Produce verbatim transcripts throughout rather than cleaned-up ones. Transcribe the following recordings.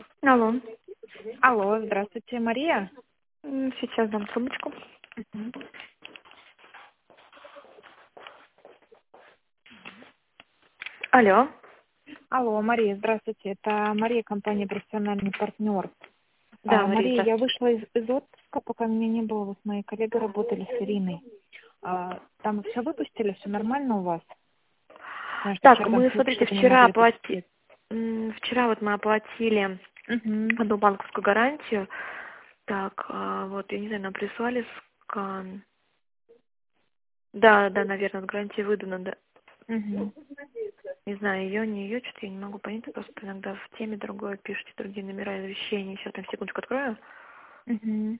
Алло. Алло, здравствуйте, Мария. М, Сейчас дам трубочку. Мгм. Алло. Алло, Мария, здравствуйте. Это Мария, компания «Профессиональный партнер». Да, А, Мария, Мария, я здравствуйте. вышла из, из отпуска, пока меня не было. Вот мои коллеги работали с Ириной. А, там все выпустили, все нормально у вас? Потому что Так, вчера там мы, слуги смотрите, что-то не вчера могли оплати... посчитать. м, Вчера вот мы оплатили Угу. одну банковскую гарантию. Так, а, вот, я не знаю, нам прислали скан. Да, да, наверное, вот гарантия выдана, да. Угу. Не знаю, ее, не ее, что-то я не могу понять, просто иногда в теме другое пишите, другие номера извещений. Сейчас, на секундочку открою. Угу.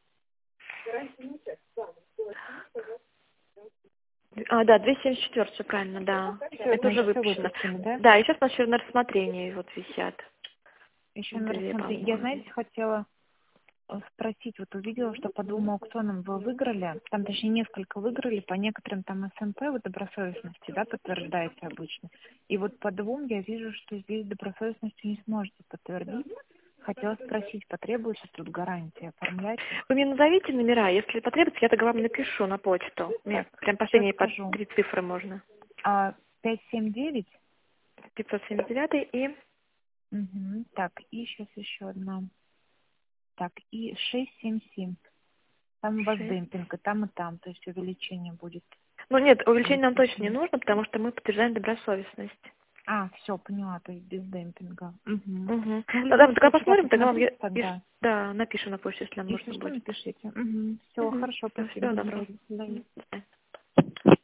А, да, двести семьдесят четыре, все правильно, да. Все, Это уже значит, все выпущено. выпустили, да? Да, и сейчас у нас еще на рассмотрении вот висят. Еще на Две, рассмотрение. Я, по-моему. знаете, хотела э, спросить, вот увидела, что по двум аукционам вы выиграли, там точнее несколько выиграли, по некоторым там СМП, вы добросовестности, да, подтверждаете обычно. И вот по двум я вижу, что здесь добросовестностью не сможете подтвердить. Хотела спросить, потребуется тут гарантия оформлять? Вы мне назовите номера, если потребуется, я тогда вам напишу на почту. Мне Так, прям сейчас последние по скажу. три цифры можно. А, пять семь девять. пятьсот семьдесят девять и... Угу. Так, и сейчас еще одна. Так, и шесть семь семь. Там у вас шесть. демпинг, и там, и там, то есть увеличение будет. Ну нет, увеличение нам точно не Увеличение. нужно, потому что мы подтверждаем добросовестность. А, все, поняла, то есть без демпинга. Угу. Угу. Ну, в Тогда, любом тогда случае, я посмотрим, тогда вам посмотрю я, тогда. пиш- да, напишу на почту, если нам Если нужно что, будет. напишите. Угу. Все, Угу. хорошо, спасибо, Всего доброго. договорились. До свидания. До свидания.